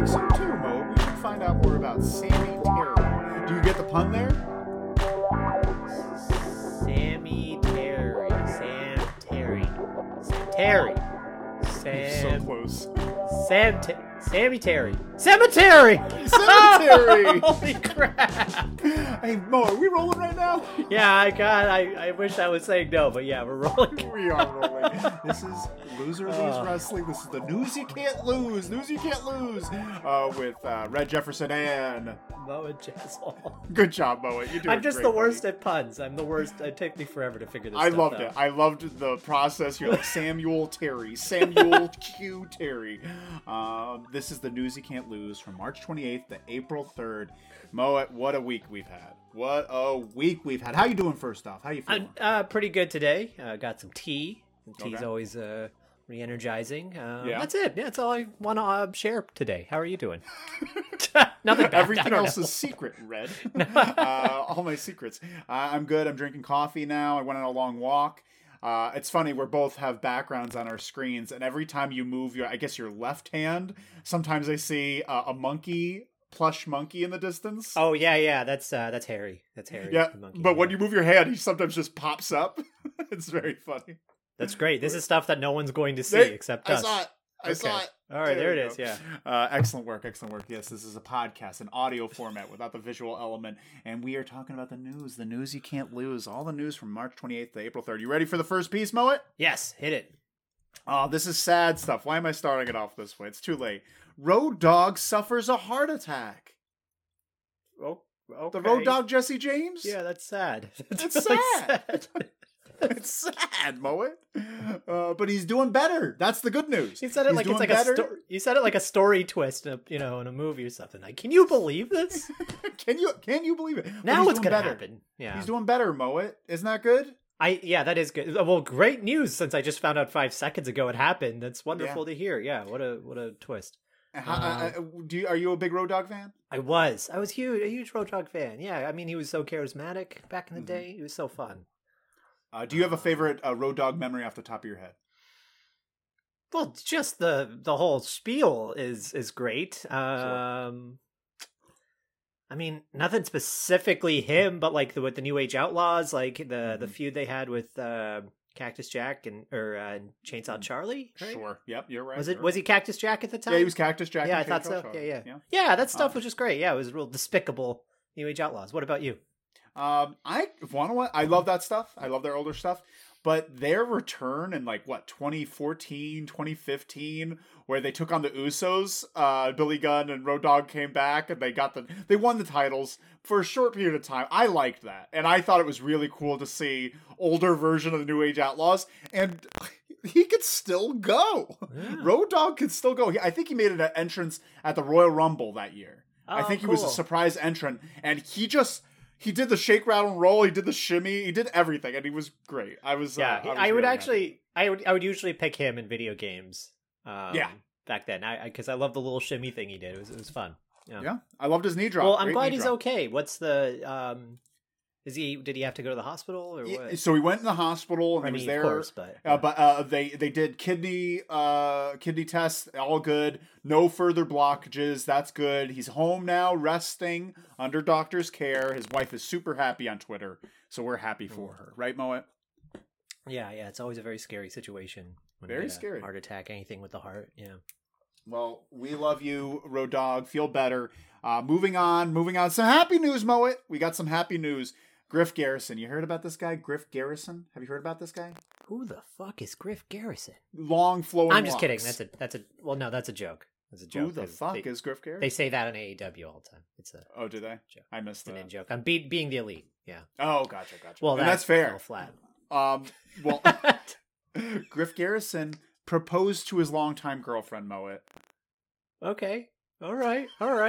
think so too, Mo. We should find out more about Sammy Terry. Do you get the pun there? Sammy Terry. Sam Terry. Sam Terry. So close. Sammy Terry. Cemetery! Cemetery! Holy crap! Hey, Mo, are we rolling right now? Yeah, I wish I was saying no, but yeah, we're rolling. We are rolling. This is Loser Leaves Wrestling. This is the News You Can't Lose. News You Can't Lose. With Red Jefferson and Mo and Jazzle. Good job, Mo. You're doing I'm just great, the worst buddy. at puns. I'm the worst. It took me forever to figure this I stuff loved out. it. I loved the process. You're like Samuel Terry. Samuel Q. Terry. This is the News You Can't Lose from March 28th to April 3rd. Mo, what a week we've had. What a week we've had. How you doing first off? How you feeling? I'm pretty good today. Got some tea. Tea's Okay. always re-energizing. Yeah. That's it. Yeah, that's all I want to share today. How are you doing? Nothing bad. I Everything don't else know. is secret, Red. All my secrets. I'm good. I'm drinking coffee now. I went on a long walk. It's funny, we both have backgrounds on our screens, and every time you move your left hand, sometimes I see a plush monkey in the distance. Oh yeah. That's Harry. That's Harry. Yeah, the monkey. but when you move your hand, he sometimes just pops up. It's very funny. That's great. This is stuff that no one's going to see There- except I us. saw it. I Okay. saw it. All right, there it you is. go. Yeah. Excellent work. Yes, this is a podcast, an audio format without the visual element, and we are talking about the news you can't lose, all the news from March 28th to April 3rd. You ready for the first piece, Moet? Yes, hit it. Oh, this is sad stuff. Why am I starting it off this way? It's too late. Road Dogg suffers a heart attack. Oh, okay. The Road Dogg Jesse James? Yeah, that's sad. It's really sad. It's sad, Moet. But he's doing better. That's the good news. You said it He's like it's doing like better. you said it like a story twist, in a movie or something. Like, can you believe this? Can you believe it? But Now he's it's doing gonna better. happen. Yeah, He's doing better, Moet. Isn't that good? Yeah, that is good. Well, great news since I just found out 5 seconds ago it happened. That's wonderful to hear. Yeah, what a twist. Are you a big Road Dogg fan? I was a huge Road Dogg fan. Yeah, I mean he was so charismatic back in the Mm-hmm. day. He was so fun. Do you have a favorite Road Dogg memory off the top of your head? Well, just the whole spiel is great. I mean, nothing specifically him, but like with the New Age Outlaws, like the feud they had with Cactus Jack and Chainsaw Charlie. Right? Sure. Yep, you're right. Was he Cactus Jack at the time? Yeah, he was Cactus Jack. Yeah, I and thought Chainsaw so. Charlie. Yeah, that stuff was just great. Yeah, it was real despicable New Age Outlaws. What about you? I love that stuff. I love their older stuff. But their return in 2014, 2015, where they took on the Usos, Billy Gunn and Road Dogg came back and they won the titles for a short period of time. I liked that. And I thought it was really cool to see older version of the New Age Outlaws. And he could still go. Yeah. Road Dogg could still go. I think he made an entrance at the Royal Rumble that year. Oh, I think cool. He was a surprise entrant. And he did the shake, rattle, and roll. He did the shimmy. He did everything, and he was great. I would usually pick him in video games. Back then, because I love the little shimmy thing he did. It was fun. Yeah, I loved his knee drop. Well, I'm glad he's okay. What's the did he have to go to the hospital or what? So he went in the hospital and he was there. Of course, but they did kidney tests, all good. No further blockages. That's good. He's home now, resting under doctor's care. His wife is super happy on Twitter, so we're happy for her, right, Moet? Yeah. It's always a very scary situation. Very scary. Heart attack, anything with the heart. Yeah. Well, we love you, Road Dogg. Feel better. Moving on. Some happy news, Moet. We got some happy news. Griff Garrison. You heard about this guy, Griff Garrison? Have you heard about this guy? Who the fuck is Griff Garrison? Long flowing. I'm just locks. kidding. That's a joke. That's a joke. Who the fuck is Griff Garrison? They say that on AEW all the time. It's a do they? Joke. I missed that. An in-joke. I'm being the elite. Yeah. Oh, gotcha. Well, that's fair. Flat. Well, Griff Garrison proposed to his longtime girlfriend, Moet. Okay. All right.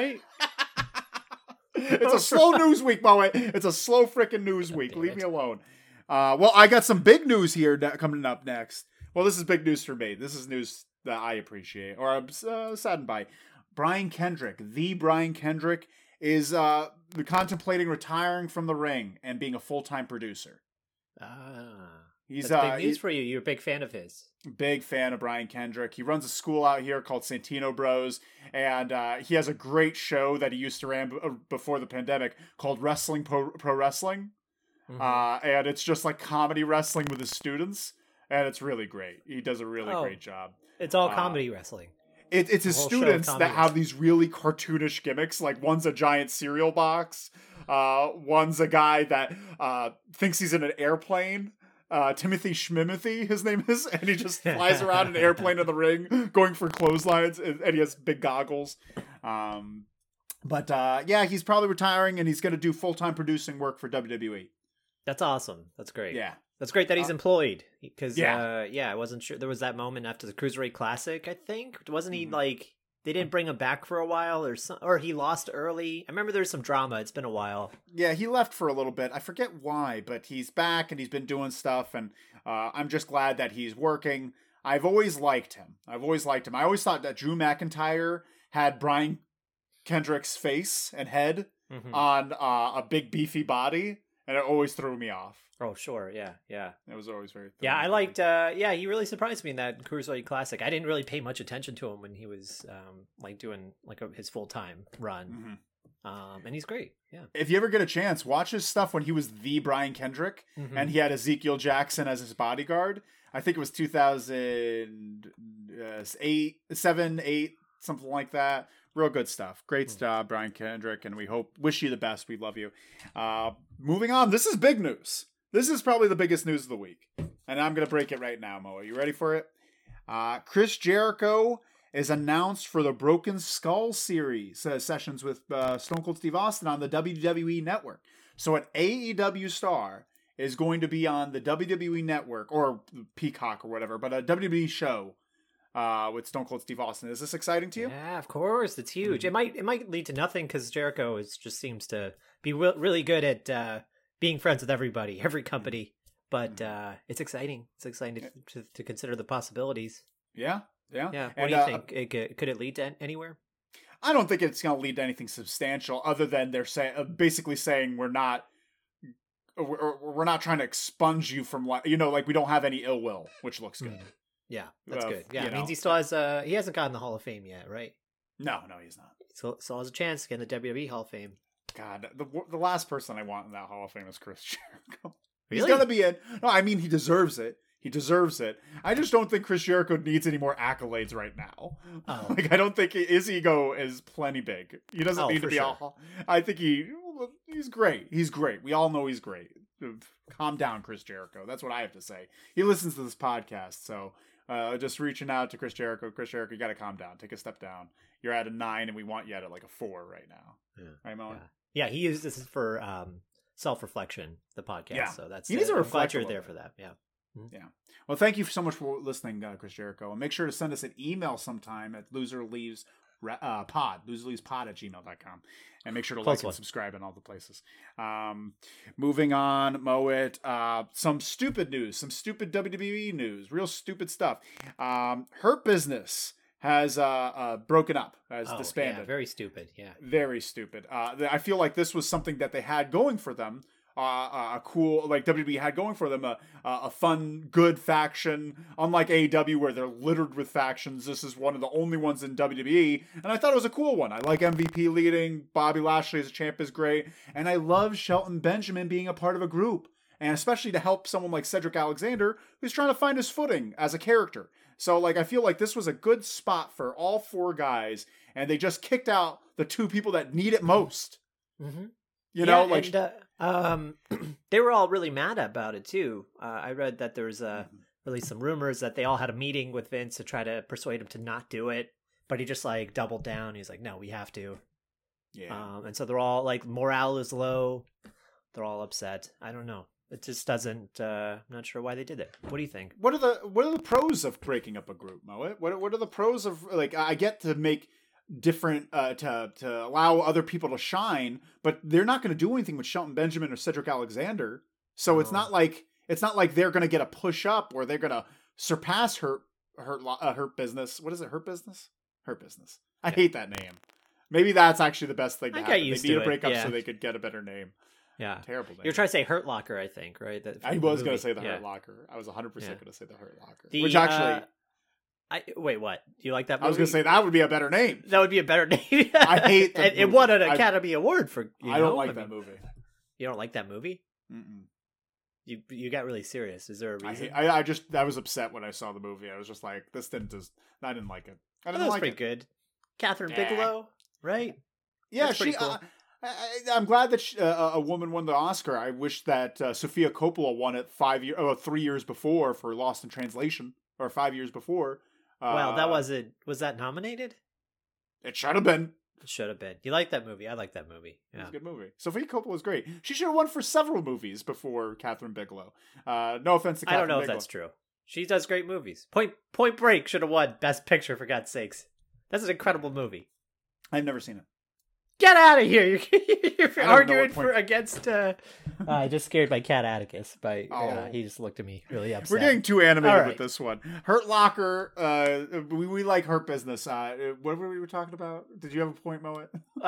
It's a slow news week, Moet. It's a slow frickin' news week. Leave me alone. Well, I got some big news here coming up next. Well, this is big news for me. This is news that I appreciate, or I'm saddened by. Brian Kendrick, the Brian Kendrick, is contemplating retiring from the ring and being a full-time producer. He's That's big news for you. You're a big fan of his. Big fan of Brian Kendrick. He runs a school out here called Santino Bros, and he has a great show that he used to run before the pandemic called Wrestling Pro Wrestling. And it's just like comedy wrestling with his students, and it's really great. He does a really great job. It's all comedy wrestling. It's his students that have these really cartoonish gimmicks. Like one's a giant cereal box. One's a guy that thinks he's in an airplane. Timothy Schmimothy, his name is, and he just flies around an airplane in the ring, going for clotheslines, and he has big goggles. But he's probably retiring, and he's going to do full-time producing work for WWE. That's awesome. That's great. Yeah. That's great that he's employed. Because, I wasn't sure. There was that moment after the Cruiserweight Classic, I think. Wasn't he, they didn't bring him back for a while, or he lost early? I remember there was some drama. It's been a while. Yeah, he left for a little bit. I forget why, but he's back, and he's been doing stuff, and I'm just glad that he's working. I've always liked him. I always thought that Drew McIntyre had Brian Kendrick's face and head on a big, beefy body, and it always threw me off. Oh, sure. Yeah. It was always very... Yeah, I liked... he really surprised me in that Cruiserweight Classic. I didn't really pay much attention to him when he was doing his full-time run. And he's great. Yeah. If you ever get a chance, watch his stuff when he was the Brian Kendrick, and he had Ezekiel Jackson as his bodyguard. I think it was 2008, 7, 8, something like that. Real good stuff. Great job, Brian Kendrick, and wish you the best. We love you. Moving on, this is big news. This is probably the biggest news of the week, and I'm going to break it right now, Moa. You ready for it? Chris Jericho is announced for the Broken Skull series sessions with Stone Cold Steve Austin on the WWE Network. So an AEW star is going to be on the WWE Network, or Peacock or whatever, but a WWE show with Stone Cold Steve Austin. Is this exciting to you? Yeah, of course. It's huge. It might lead to nothing because Jericho just seems to be really good at being friends with everybody, every company. But it's exciting. It's exciting to consider the possibilities. Yeah. What do you think? Could it lead to anywhere? I don't think it's going to lead to anything substantial, other than they're basically saying we're not trying to expunge you from we don't have any ill will, which looks good. Yeah, that's good. Yeah, it means he still has he hasn't gotten the Hall of Fame yet, right? No, he's not. So still has a chance to get in the WWE Hall of Fame. God, the last person I want in that Hall of Fame is Chris Jericho. Really? He's gonna be in. No, I mean he deserves it. He deserves it. I just don't think Chris Jericho needs any more accolades right now. Oh. I don't think his ego is plenty big. He doesn't need to be all. I think he's great. He's great. We all know he's great. Calm down, Chris Jericho. That's what I have to say. He listens to this podcast, so just reaching out to Chris Jericho. Chris Jericho, you got to calm down. Take a step down. You're at a 9, and we want you at a 4 right now. Yeah. Right, Moen? Yeah, he uses this for self-reflection, the podcast. Yeah. So that's he needs to reflect. I'm glad you're there for that. Yeah. Mm-hmm. Yeah. Well, thank you so much for listening, Chris Jericho. And make sure to send us an email sometime at loserleavespod, loserleavespod@gmail.com. And make sure to like and subscribe in all the places. Moving on, Moet. Some stupid news, some stupid WWE news, real stupid stuff. Hurt Business has broken up, has disbanded. Yeah, very stupid. Yeah. Very stupid. I feel like this was something that they had going for them. A cool, like WWE had going for them, a fun, good faction. Unlike AEW, where they're littered with factions, this is one of the only ones in WWE, and I thought it was a cool one. I like MVP leading. Bobby Lashley as a champ is great, and I love Shelton Benjamin being a part of a group, and especially to help someone like Cedric Alexander, who's trying to find his footing as a character. So, I feel like this was a good spot for all 4 guys, and they just kicked out the 2 people that need it most. Mm-hmm. You know, they were all really mad about it too. I read that there was really some rumors that they all had a meeting with Vince to try to persuade him to not do it, but he just doubled down. He's like, "No, we have to." Yeah. And so they're all morale is low. They're all upset. I don't know. It just doesn't. I'm not sure why they did it. What do you think? What are the pros of breaking up a group, Mo? What are the pros of I get to make different to allow other people to shine, but they're not going to do anything with Shelton Benjamin or Cedric Alexander. So it's not like they're going to get a push up or they're going to surpass Hurt Business. What is it? Hurt Business. I hate that name. Maybe that's actually the best thing to happen. They need a breakup so they could get a better name. Yeah. Terrible name. You're trying to say Hurt Locker, I think, right? I was going to say the Hurt Locker. I was 100% going to say the Hurt Locker. Which wait, what? Do you like that movie? I was going to say that would be a better name. That would be a better name. I hate that movie. It won an Academy Award for, I don't like that movie. You don't like that movie? Mm-mm. You got really serious. Is there a reason? I was upset when I saw the movie. I was just like, I didn't like it. I didn't like it. Pretty good. Catherine Bigelow, right? Yeah, That's pretty cool. I'm glad that a woman won the Oscar. I wish that Sofia Coppola won it 3 years before for Lost in Translation, or 5 years before. Well, was that nominated? It should have been. It should have been. You like that movie? I like that movie. Yeah. It was a good movie. Sofia Coppola was great. She should have won for several movies before Catherine Bigelow. No offense to Catherine Bigelow. I don't know if that's true. She does great movies. Point Break should have won Best Picture, for God's sakes. That's an incredible movie. I've never seen it. Get out of here! You're arguing against. I just scared my cat Atticus. He just looked at me really upset. We're getting too animated with this one. Hurt Locker. We like Hurt Business. What were we talking about? Did you have a point, Moet?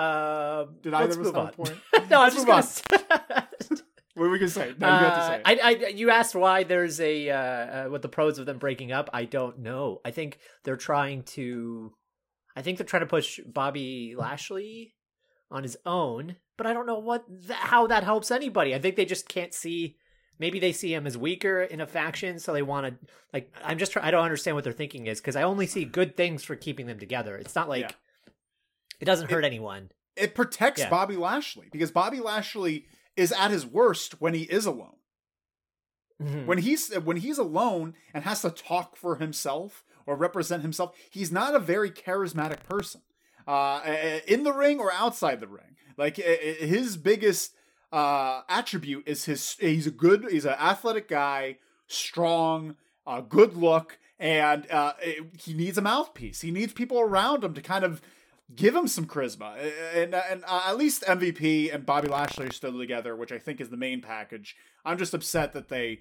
Did either of us have a point? No, I was just going to. What were we gonna say? No, you have to say. You asked why there's what the pros of them breaking up. I don't know. I think they're trying to push Bobby Lashley on his own, but I don't know how that helps anybody. I think they just can't see. Maybe they see him as weaker in a faction, so they want to I don't understand what their thinking is, because I only see good things for keeping them together. It's not like it doesn't hurt anyone. It protects Bobby Lashley, because Bobby Lashley is at his worst when he is alone. Mm-hmm. When he's alone and has to talk for himself or represent himself, he's not a very charismatic person. In the ring or outside the ring. Like, his biggest attribute is he's an athletic guy, strong, good look, and he needs a mouthpiece. He needs people around him to kind of give him some charisma. And at least MVP and Bobby Lashley are still together, which I think is the main package. I'm just upset that they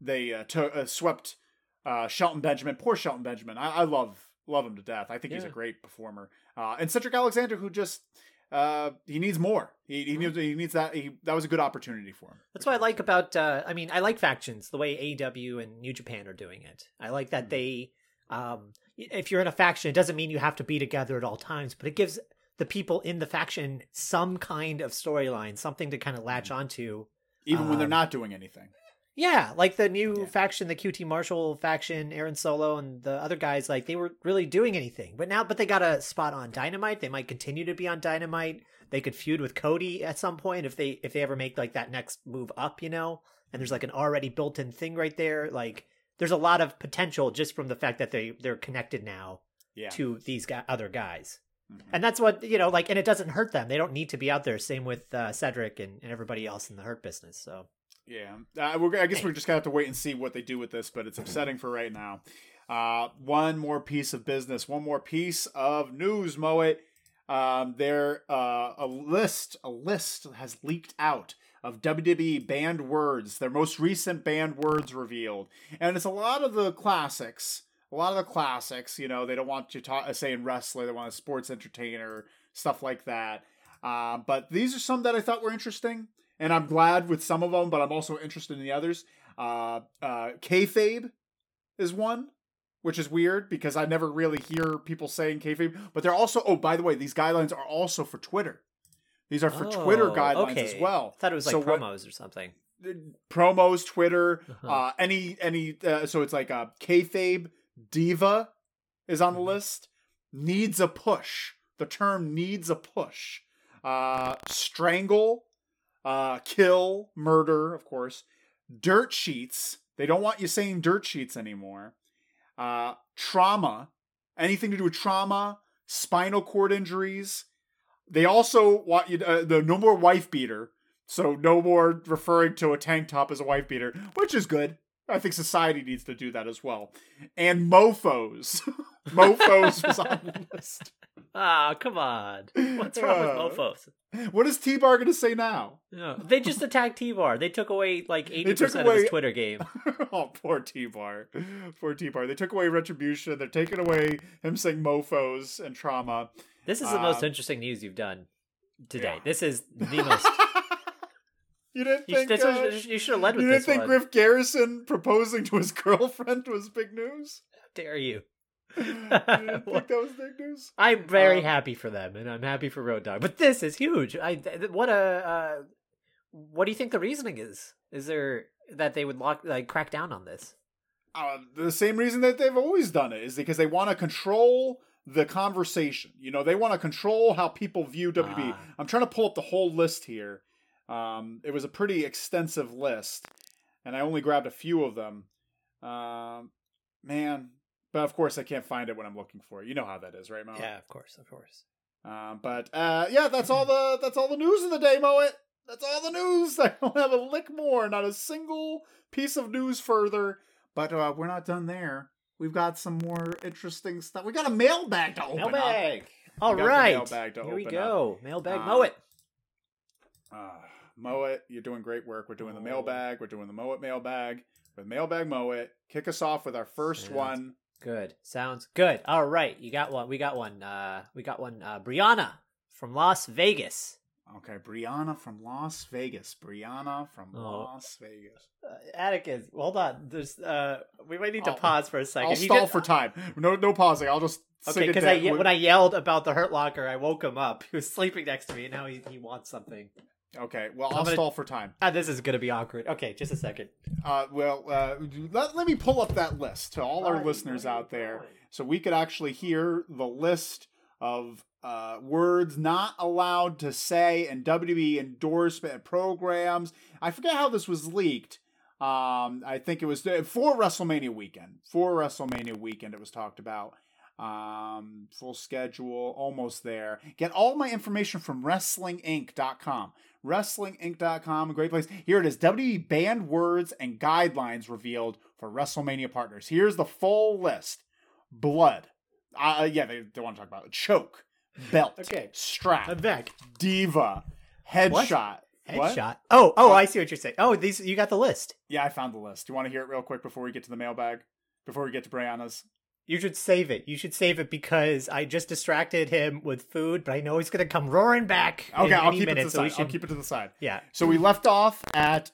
swept Shelton Benjamin. Poor Shelton Benjamin. I love him to death. I think he's a great performer. And Cedric Alexander, who just he needs more. He needs that. That was a good opportunity for him. That's what I like about. I like factions the way AEW and New Japan are doing it. I like that they. If you're in a faction, it doesn't mean you have to be together at all times, but it gives the people in the faction some kind of storyline, something to kind of latch onto, even when they're not doing anything. Yeah, like the new faction, the QT Marshall faction, Aaron Solo and the other guys, like they were really doing anything. But they got a spot on Dynamite. They might continue to be on Dynamite. They could feud with Cody at some point if they ever make like that next move up, and there's like an already built-in thing right there. Like there's a lot of potential just from the fact that they're connected now to these other guys. Mm-hmm. And that's what, and it doesn't hurt them. They don't need to be out there. Same with Cedric and everybody else in the Hurt Business. So. Yeah, I guess we're just gonna have to wait and see what they do with this, but it's upsetting for right now. One more piece of business, one more piece of news, Moet. A list has leaked out of WWE banned words, their most recent banned words revealed, and it's a lot of the classics. They don't want you saying wrestler, they want a sports entertainer, stuff like that. But these are some that I thought were interesting. And I'm glad with some of them, but I'm also interested in the others. Kayfabe is one, which is weird because I never really hear people saying kayfabe. But they're also, by the way, these guidelines are also for Twitter. These are for Twitter guidelines as well. I thought it was like promos or something. Promos, Twitter, so it's like kayfabe diva is on the list. Needs a push. The term needs a push. Strangle. Kill, murder, of course. Dirt sheets. They don't want you saying dirt sheets anymore. Trauma. Anything to do with trauma. Spinal cord injuries. They also want you to, no more wife beater. So no more referring to a tank top as a wife beater, which is good. I think society needs to do that as well. And mofos. Mofos was on the list. Come on. What's wrong with mofos? What is T-Bar going to say now? Yeah. They just attacked T-Bar. They took away like 80% of his Twitter game. Oh, poor T-Bar. Poor T-Bar. They took away retribution. They're taking away him saying mofos and trauma. This is the most interesting news you've done today. Yeah. This is the most... You didn't You think you should have led with you didn't this think one. Griff Garrison proposing to his girlfriend was big news? How dare you? You didn't think that was big news? I'm very happy for them, and I'm happy for Road Dogg. But this is huge. What do you think the reasoning is? Is there that they would crack down on this? The same reason that they've always done it is because they want to control the conversation. They want to control how people view WWE. I'm trying to pull up the whole list here. It was a pretty extensive list, and I only grabbed a few of them. Man, but of course I can't find it when I'm looking for it. You know how that is, right, Mo? Yeah, of course. Yeah, that's all the news of the day, Moet. That's all the news. I don't have a lick more, not a single piece of news further. But we're not done there. We've got some more interesting stuff. We got a mailbag to open up. All right. Mailbag to Here we open go. Mailbag Moet. Moet, you're doing great work. We're doing the mailbag. We're doing the Moet mailbag with Mailbag Moet. Kick us off with our first one. Good. Sounds good. All right. You got one. We got one. Brianna from Las Vegas. Okay, Brianna from Las Vegas. Las Vegas. Atticus, hold on. There's we might need to pause for a second. I'll stall for time. No pausing. I'll just okay. Because when I yelled about the Hurt Locker, I woke him up. He was sleeping next to me, and now he wants something. Okay, well, I'll stall for time. This is going to be awkward. Okay, just a second. Let me pull up that list to all our listeners out there so we could actually hear the list of words not allowed to say in WWE endorsement programs. I forget how this was leaked. I think it was for WrestleMania weekend. It was talked about. Full schedule, almost there. Get all my information from WrestlingInc.com. WrestlingInc.com, a great place. Here it is. WWE banned words and guidelines revealed for WrestleMania partners. Here's the full list. Blood. They want to talk about it. Choke. Belt. Okay. Strap. I'm back. Diva. Headshot. Headshot. What? Oh, I see what you're saying. Oh, these you got the list. Yeah, I found the list. Do you want to hear it real quick before we get to the mailbag? Before we get to Brianna's? You should save it. You should save it because I just distracted him with food, but I know he's going to come roaring back. Okay, I'll keep it to the side. I'll keep it to the side. Yeah. So we left off at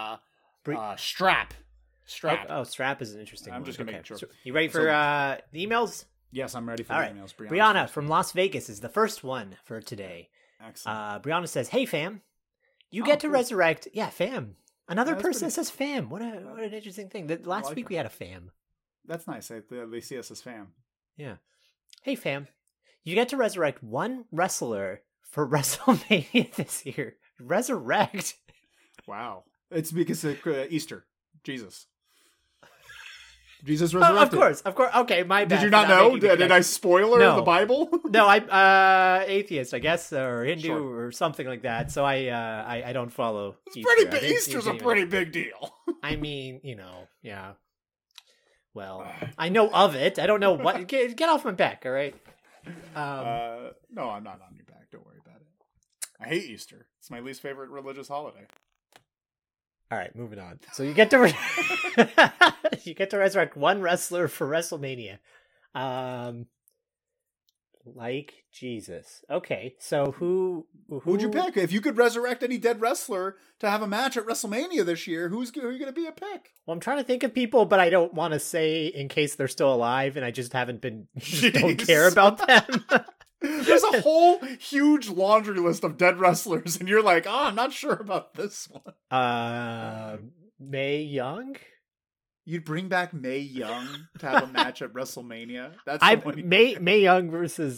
Strap. Strap. Oh, Strap is an interesting one. I'm just going to make sure. So, you ready for the emails? Yes, I'm ready for the emails. Brianna from Las Vegas is the first one for today. Excellent. Brianna says, "Hey, fam. You get to resurrect..." Yeah, fam. Another person says fam. What an interesting thing. Last week we had a fam. That's nice. They see us as fam. Yeah. Hey, fam. You get to resurrect one wrestler for WrestleMania this year. Resurrect? Wow. It's because of Easter. Jesus resurrected. Of course. Okay, my bad. Did you not know? Did I spoiler the Bible? No, I'm atheist, I guess, or Hindu or something like that. So I don't follow Easter. Easter's a pretty big deal. I mean, yeah. Well, I know of it. I don't know what. Get off my back, all right? No, I'm not on your back. Don't worry about it. I hate Easter. It's my least favorite religious holiday. All right, moving on. So you get to resurrect one wrestler for WrestleMania, like Jesus. Okay, so who'd you pick? If you could resurrect any dead wrestler to have a match at WrestleMania this year, who are you going to be a pick? Well, I'm trying to think of people, but I don't want to say in case they're still alive, and I just haven't been. Don't care about them. There's a whole huge laundry list of dead wrestlers, and you're like, I'm not sure about this one. Mae Young? You'd bring back Mae Young to have a match at WrestleMania? That's Mae Young versus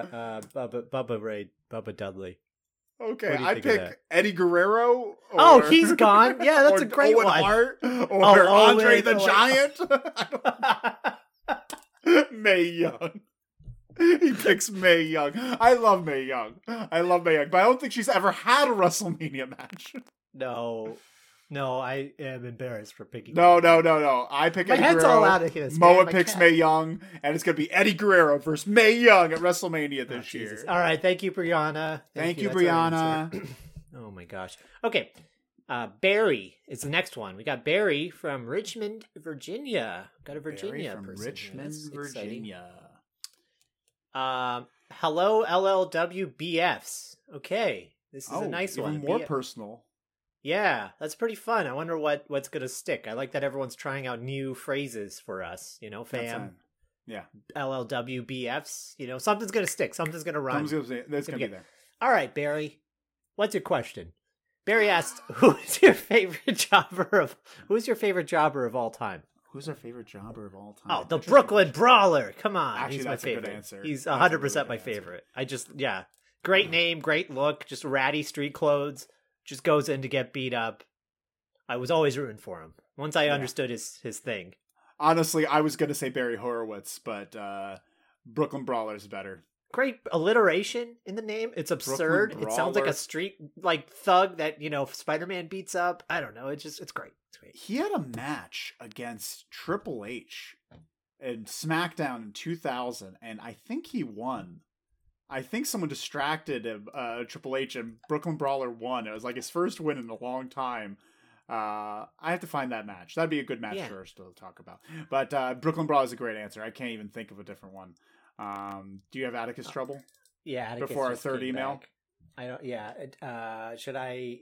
Bubba Dudley. Okay, I'd pick Eddie Guerrero. He's gone. Yeah, that's a great Owen one. Hart, or Andre the Giant. Mae Young. He picks Mae Young. I love Mae Young, but I don't think she's ever had a WrestleMania match. No, I am embarrassed for picking. No. I pick Eddie Guerrero. My head's all out of his. Moa picks Mae Young, and it's going to be Eddie Guerrero versus Mae Young at WrestleMania this year. All right, thank you, Brianna. Thank you, Brianna. Oh my gosh. Okay, Barry is the next one. We got Barry from Richmond, Virginia. Got a Virginia Barry from person. Richmond, Virginia. Hello, LLWBFs. Okay, this is a nice one. Even more personal. Yeah, that's pretty fun. I wonder what's gonna stick. I like that everyone's trying out new phrases for us. You know, fam, yeah, LLWBFs. You know, something's gonna stick. Something's gonna run. That's gonna be there. All right, Barry. What's your question? Barry asked, "Who's your favorite jobber of all time?" Who's our favorite jobber of all time? Oh, the Brooklyn Brawler. Come on, Actually, he's that's my a favorite. good answer. He's That's 100% my good answer. favorite. Great name, great look, just ratty street clothes. Just goes in to get beat up. I was always rooting for him once I understood his thing. Honestly, I was gonna say Barry Horowitz, but Brooklyn Brawler is better. Great alliteration in the name. It's absurd. It sounds like a street thug that, Spider-Man beats up. I don't know. It's great. It's great. He had a match against Triple H in SmackDown in 2000, and I think he won. I think someone distracted him, Triple H, and Brooklyn Brawler won. It was like his first win in a long time. I have to find that match. That'd be a good match for us to talk about. But Brooklyn Brawler is a great answer. I can't even think of a different one. Do you have Atticus trouble? Yeah, Atticus before our third email. Back. I don't. Yeah. Should I?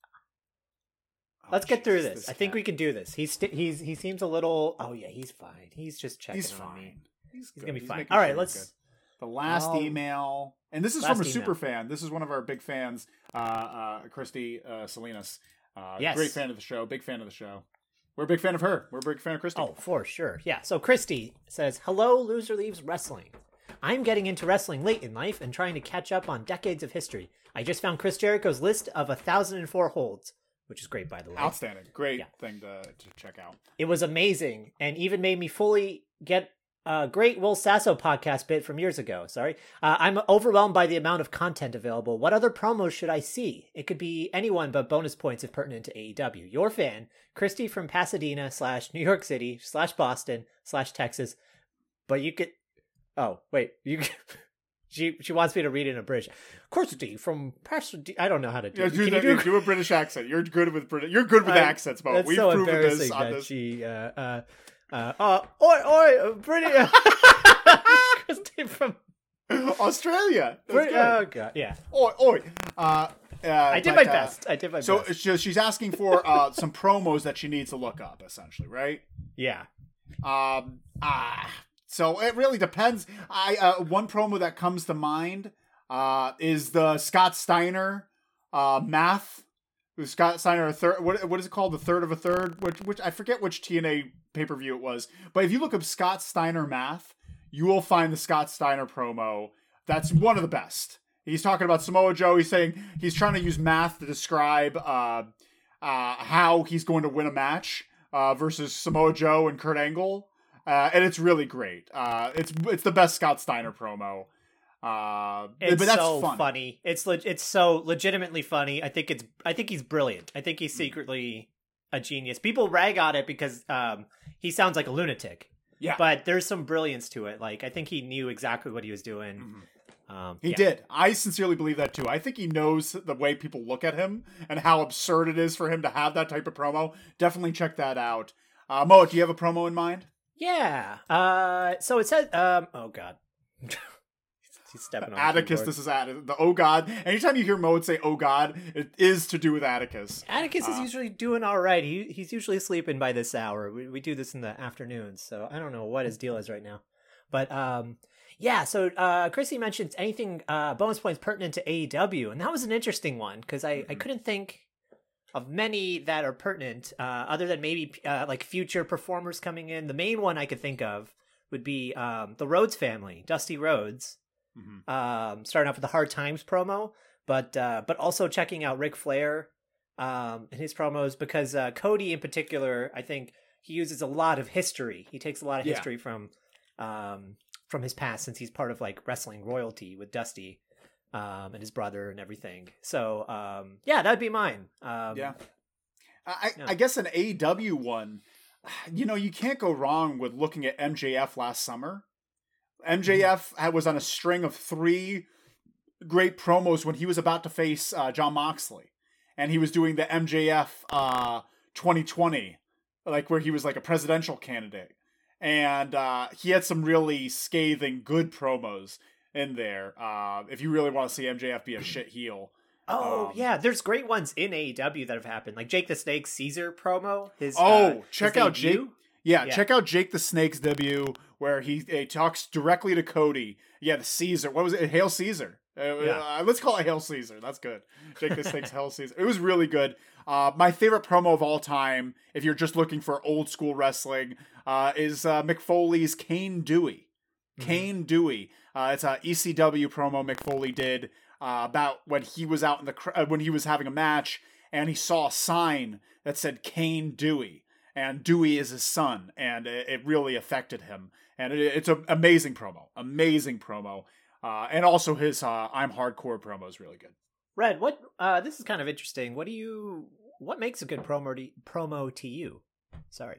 Let's get through this. I think we can do this. He seems a little. Oh yeah, he's fine. He's just checking on me. He's gonna be fine. All right, let's. The last email, and this is from a super fan. This is one of our big fans, Christy Salinas. Yes. Great fan of the show. Big fan of the show. We're a big fan of her. We're a big fan of Christy. Oh, for sure. Yeah. So Christy says, "Hello, Loser Leaves Wrestling. I'm getting into wrestling late in life and trying to catch up on decades of history. I just found Chris Jericho's list of 1,004 holds, which is great, by the way. Outstanding. Great thing to check out. It was amazing and even made me fully get a great Will Sasso podcast bit from years ago. Sorry. I'm overwhelmed by the amount of content available. What other promos should I see? It could be anyone but bonus points if pertinent to AEW. Your fan, Christy from Pasadena / New York City / Boston / Texas. But you could... Oh, wait. She wants me to read in a British. Christy from Pasadena... I don't know how to do it. Do a British accent. You're good with You're good with accents, Bo. We've so proven this on that this. She... oi, pretty... Christy from... Australia. Oh, God, yeah. Oi. I did my best. So she's asking for some promos that she needs to look up, essentially, right? Yeah. So it really depends. One promo that comes to mind is the Scott Steiner math. The Scott Steiner a third. What is it called? The third of a third. Which I forget which TNA pay-per-view it was. But if you look up Scott Steiner math, you will find the Scott Steiner promo. That's one of the best. He's talking about Samoa Joe. He's saying he's trying to use math to describe how he's going to win a match versus Samoa Joe and Kurt Angle. And it's really great. It's the best Scott Steiner promo. It's but that's so fun. funny. It's so legitimately funny. I think he's brilliant. I think he's secretly a genius. People rag on it because he sounds like a lunatic. Yeah. But there's some brilliance to it. Like, I think he knew exactly what he was doing. He did. I sincerely believe that too. I think he knows the way people look at him and how absurd it is for him to have that type of promo. Definitely check that out. Mo, do you have a promo in mind? Yeah. So it says, oh God. He's stepping on Atticus, this is Atticus. The oh God. Anytime you hear Mo say oh God, it is to do with Atticus. Atticus is usually doing all right. He's usually sleeping by this hour. We do this in the afternoons, so I don't know what his deal is right now. But yeah, so Chrissy mentions anything bonus points pertinent to AEW, and that was an interesting one because I couldn't think of many that are pertinent other than maybe like future performers coming in. The main one I could think of would be the Rhodes family, Dusty Rhodes. Starting off with the Hard Times promo, but also checking out Ric Flair and his promos because Cody in particular, I think he uses a lot of history. He takes a lot of history from his past since he's part of like wrestling royalty with Dusty and his brother and everything. So yeah, that'd be mine. I guess an AEW one. You can't go wrong with looking at MJF last summer. MJF was on a string of 3 great promos when he was about to face Jon Moxley. And he was doing the MJF 2020, like where he was like a presidential candidate. And he had some really scathing good promos in there. If you really want to see MJF be a shit heel. Oh yeah, there's great ones in AEW that have happened, like Jake the Snake Caesar promo. Check out Jake. Yeah, check out Jake the Snake's debut where he talks directly to Cody. Yeah, the Caesar. What was it? Hail Caesar. Let's call it Hail Caesar. That's good. Jake the Snake's Hail Caesar. It was really good. My favorite promo of all time, if you're just looking for old school wrestling, is Mick Foley's Kane Dewey. Kane Dewey. It's a ECW promo Mick Foley did about when he was out in the when he was having a match and he saw a sign that said Kane Dewey, and Dewey is his son, and it really affected him. And it's an amazing promo, and also his I'm Hardcore promo is really good. Red, what this is kind of interesting. What makes a good promo to you? Sorry.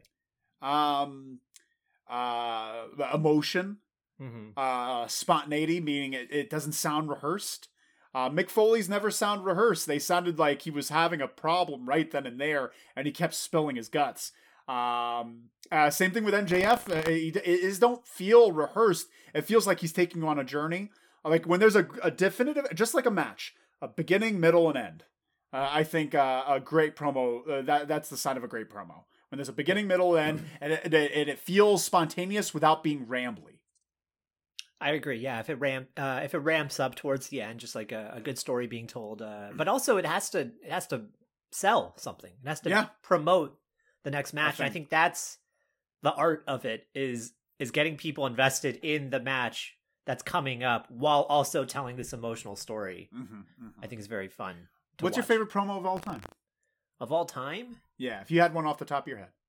Emotion. Spontaneity, meaning it doesn't sound rehearsed. Mick Foley's never sound rehearsed. They sounded like he was having a problem right then and there, and he kept spilling his guts. Same thing with MJF. It don't feel rehearsed. It feels like he's taking you on a journey. Like when there's a definitive, just like a match, a beginning, middle, and end. I think a great promo, that's the sign of a great promo. When there's a beginning, middle, and end, and it feels spontaneous without being rambly. I agree. Yeah, if it ramps up towards the end, just like a good story being told, but also it has to sell something. It has to promote the next match. And I think that's the art of it is getting people invested in the match that's coming up while also telling this emotional story. I think is very fun. What's your favorite promo of all time? Of all time? Yeah, if you had one off the top of your head.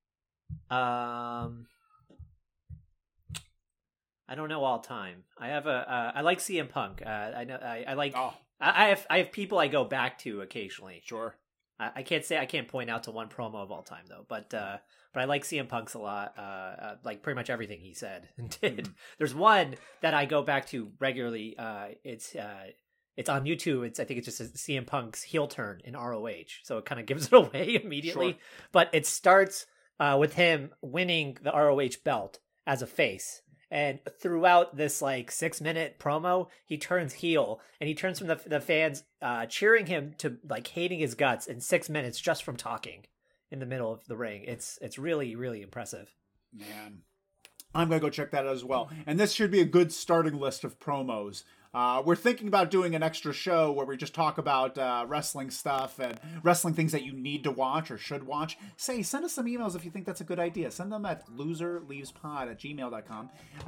I don't know all time. I have I like CM Punk. I know I like. Oh. I have people I go back to occasionally. Sure. I can't point out to one promo of all time though. But I like CM Punk's a lot. Like pretty much everything he said and did. There's one that I go back to regularly. It's on YouTube. I think it's just CM Punk's heel turn in ROH. So it kind of gives it away immediately. Sure. But it starts with him winning the ROH belt as a face. And throughout this like 6-minute promo, he turns heel, and he turns from the fans cheering him to like hating his guts in 6 minutes just from talking in the middle of the ring. It's really, really impressive. Man, I'm gonna go check that out as well. And this should be a good starting list of promos. We're thinking about doing an extra show where we just talk about wrestling stuff and wrestling things that you need to watch or should watch. Send us some emails if you think that's a good idea. Send them at loserleavespod@gmail.com.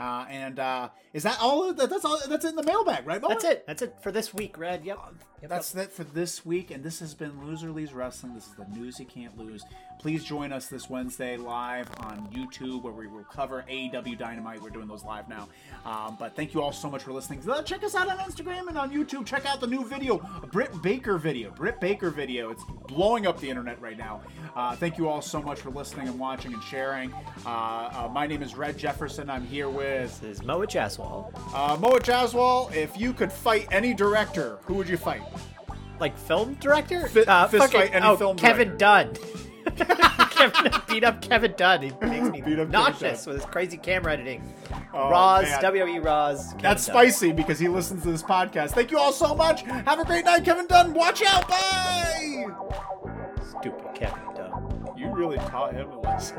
Is that all? That's all. That's in the mailbag, right, Mo? That's it for this week, Red. Yep. That's it for this week, and this has been Loser Leaves Wrestling. This is the news you can't lose. Please join us this Wednesday live on YouTube, where we will cover AEW Dynamite. We're doing those live now. But thank you all so much for listening. Check us out on Instagram and on YouTube. Check out the new video, Britt Baker video. It's blowing up the internet right now. Thank you all so much for listening and watching and sharing. My name is Red Jefferson. I'm here with... This is Moa Jaswal. Moa Jaswal, if you could fight any director, who would you fight? Like film director? Fist fight any film Kevin director. Dunn. Beat up Kevin Dunn. He makes me nauseous with his crazy camera editing. Roz, WWE Roz. Kevin That's Dunn. Spicy because he listens to this podcast. Thank you all so much. Have a great night, Kevin Dunn. Watch out. Bye. Stupid Kevin Dunn. You really taught him a lesson.